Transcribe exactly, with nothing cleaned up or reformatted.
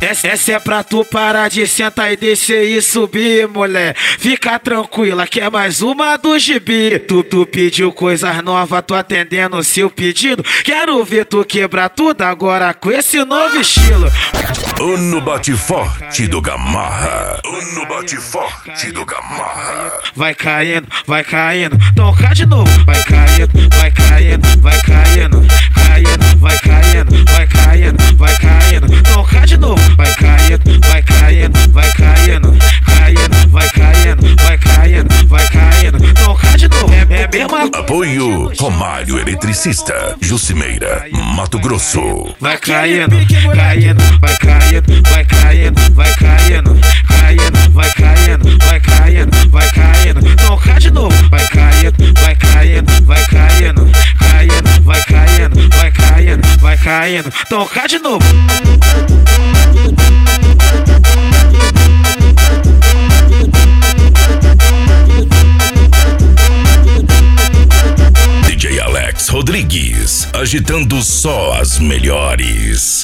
Essa, essa é pra tu parar de sentar e descer e subir, mulher. Fica tranquila que é mais uma do gibi. Tu, tu pediu coisas novas, tô atendendo o seu pedido. Quero ver tu quebrar tudo agora com esse novo estilo. O no bate forte do Gamarra. O no bate forte do Gamarra. Vai caindo, vai caindo, toca de novo. Vai caindo, vai caindo, vai caindo, caindo, vai caindo, vai caindo, vai caindo, toca de novo. Vai caindo, vai caindo, vai caindo, caindo, vai caindo, vai caindo, vai caindo, toca de novo. É, é mesmo. Apoio Romário Eletricista, Jucimeira, Mato Grosso. Vai caindo, caindo, vai caindo, vai caindo, vai caindo, caindo, vai caindo, vai caindo, vai caindo, toca de novo. Vai caindo, vai caindo, vai caindo, caindo, vai caindo, vai caindo, vai caindo, toca de novo. D J Alex Rodrigues, agitando só as melhores.